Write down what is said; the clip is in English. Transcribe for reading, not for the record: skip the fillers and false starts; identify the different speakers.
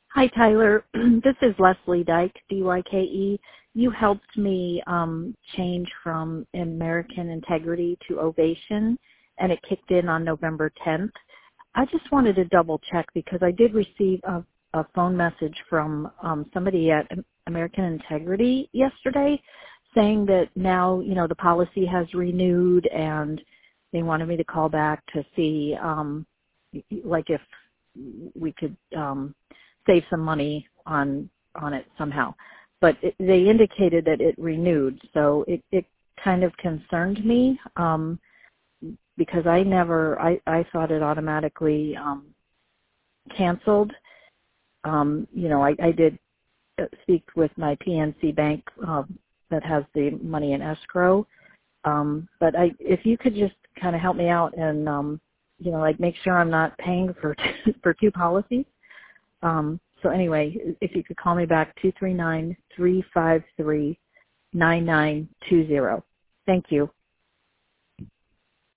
Speaker 1: Hi, Tyler. This is Leslie Dyke, D-Y-K-E. You helped me change from American Integrity to Ovation, and it kicked in on November 10th. I just wanted to double check because I did receive a phone message from somebody at American Integrity yesterday saying that now, the policy has renewed and they wanted me to call back to see, if we could save some money on it somehow. But they indicated that it renewed, so it kind of concerned me because I thought it automatically canceled. I did speak with my PNC bank that has the money in escrow, but if you could just kind of help me out and make sure I'm not paying for for two policies. So anyway, if you could call me back, 239-353-9920. Thank you.